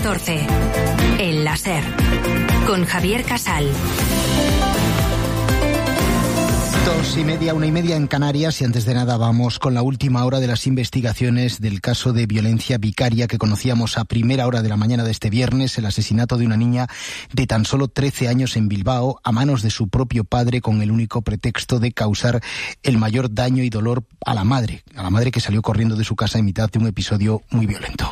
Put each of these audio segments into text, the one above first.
14. El láser. Con Javier Casal. 2:30, 1:30 en Canarias, y antes de nada vamos con la última hora de las investigaciones del caso de violencia vicaria que conocíamos a primera hora de la mañana de este viernes, el asesinato de una niña de tan solo 13 años en Bilbao a manos de su propio padre, con el único pretexto de causar el mayor daño y dolor a la madre que salió corriendo de su casa en mitad de un episodio muy violento.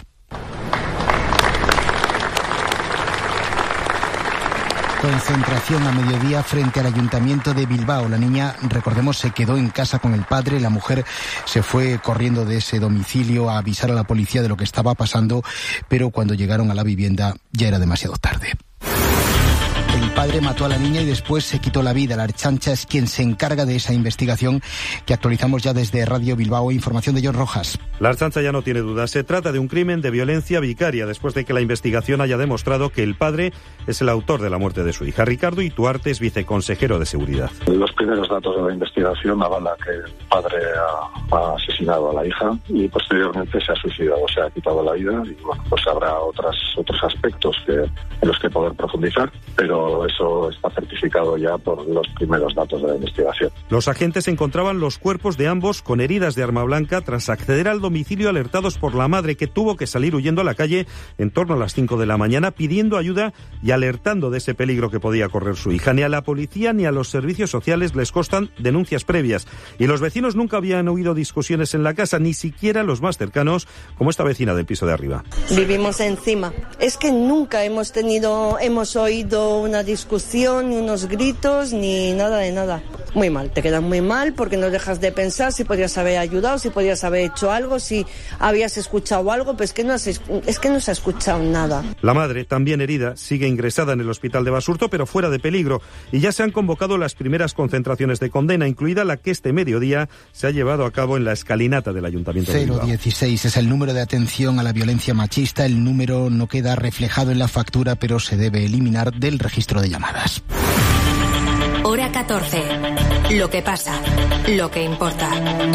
Concentración a mediodía frente al Ayuntamiento de Bilbao. La niña, recordemos, se quedó en casa con el padre. La mujer se fue corriendo de ese domicilio a avisar a la policía de lo que estaba pasando, pero cuando llegaron a la vivienda ya era demasiado tarde. El padre mató a la niña y después se quitó la vida. La Ertzaintza es quien se encarga de esa investigación que actualizamos ya desde Radio Bilbao. Información de John Rojas. La Ertzaintza ya no tiene dudas. Se trata de un crimen de violencia vicaria después de que la investigación haya demostrado que el padre es el autor de la muerte de su hija. Ricardo Ituarte es viceconsejero de Seguridad. Los primeros datos de la investigación avalan que el padre ha asesinado a la hija y posteriormente se ha suicidado, se ha quitado la vida, y bueno, pues habrá otros aspectos en los que poder profundizar, pero eso está certificado ya por los primeros datos de la investigación. Los agentes encontraban los cuerpos de ambos con heridas de arma blanca tras acceder al domicilio alertados por la madre, que tuvo que salir huyendo a la calle en torno a las 5 de la mañana pidiendo ayuda y alertando de ese peligro que podía correr su hija. Ni a la policía ni a los servicios sociales les constan denuncias previas, y los vecinos nunca habían oído discusiones en la casa, ni siquiera los más cercanos, como esta vecina del piso de arriba. Vivimos encima. Es que nunca hemos oído una discusión, ni unos gritos, ni nada de nada. Muy mal, te quedan muy mal porque no dejas de pensar si podrías haber ayudado, si podrías haber hecho algo, si habías escuchado algo, pues que no se ha escuchado nada. La madre, también herida, sigue ingresada en el hospital de Basurto, pero fuera de peligro, y ya se han convocado las primeras concentraciones de condena, incluida la que este mediodía se ha llevado a cabo en la escalinata del Ayuntamiento de Bilbao. 016 es el número de atención a la violencia machista. El número no queda reflejado en la factura, pero se debe eliminar del registro de llamadas. Hora 14. Lo que pasa, lo que importa.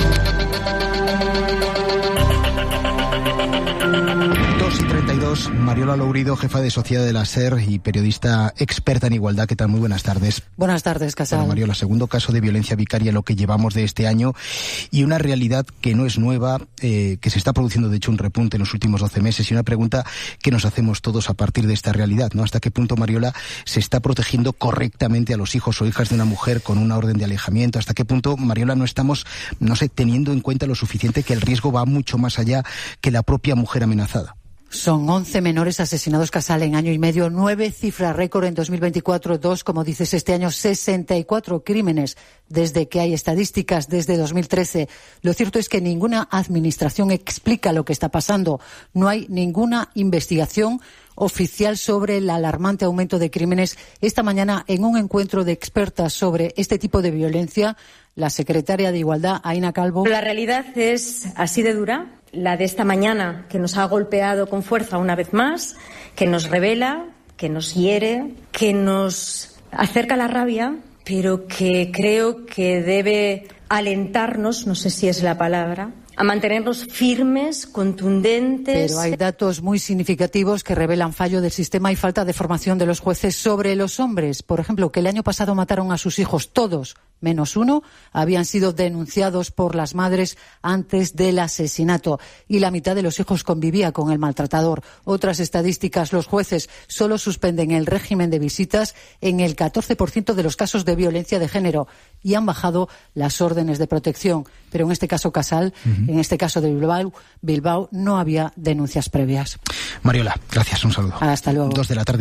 2:32, Mariola Lourido, jefa de Sociedad de la SER y periodista experta en igualdad. ¿Qué tal? Muy buenas tardes. Buenas tardes, Casal. Bueno, Mariola, segundo caso de violencia vicaria lo que llevamos de este año, y una realidad que no es nueva, que se está produciendo de hecho un repunte en los últimos 12 meses, y una pregunta que nos hacemos todos a partir de esta realidad, ¿no? ¿Hasta qué punto, Mariola, se está protegiendo correctamente a los hijos o hijas de una mujer con una orden de alejamiento? ¿Hasta qué punto, Mariola, no estamos, teniendo en cuenta lo suficiente que el riesgo va mucho más allá que la propia mujer amenazada? Son 11 menores asesinados, Casal, en año y medio, 9 cifras récord en 2024, 2, como dices, este año, 64 crímenes desde que hay estadísticas, desde 2013. Lo cierto es que ninguna administración explica lo que está pasando. No hay ninguna investigación oficial sobre el alarmante aumento de crímenes. Esta mañana, en un encuentro de expertas sobre este tipo de violencia, la secretaria de Igualdad, Aina Calvo. La realidad es así de dura, la de esta mañana, que nos ha golpeado con fuerza una vez más, que nos revela, que nos hiere, que nos acerca la rabia, pero que creo que debe alentarnos, no sé si es la palabra, a mantenernos firmes, contundentes. Pero hay datos muy significativos que revelan fallo del sistema y falta de formación de los jueces sobre los hombres. Por ejemplo, que el año pasado mataron a sus hijos todos, menos uno, habían sido denunciados por las madres antes del asesinato, y la mitad de los hijos convivía con el maltratador. Otras estadísticas: los jueces solo suspenden el régimen de visitas en el 14% de los casos de violencia de género, y han bajado las órdenes de protección. Pero en este caso, Casal, en este caso de Bilbao, no había denuncias previas. Mariola, gracias, un saludo. Hasta luego.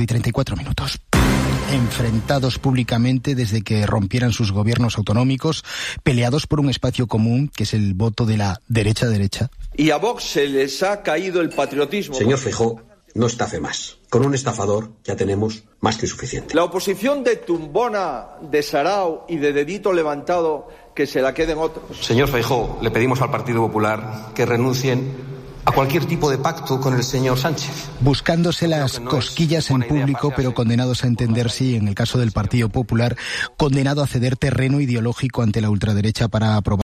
2:34 Enfrentados públicamente desde que rompieran sus gobiernos autonómicos, peleados por un espacio común, que es el voto de la derecha. Y a Vox se les ha caído el patriotismo. Señor Feijóo, no estafe más. Con un estafador ya tenemos más que suficiente. La oposición de tumbona, de sarao y de dedito levantado, que se la queden otros. Señor Feijóo, le pedimos al Partido Popular que renuncien a cualquier tipo de pacto con el señor Sánchez. Buscándose las cosquillas en público, pero condenados a entenderse, y en el caso del Partido Popular, condenado a ceder terreno ideológico ante la ultraderecha para aprobar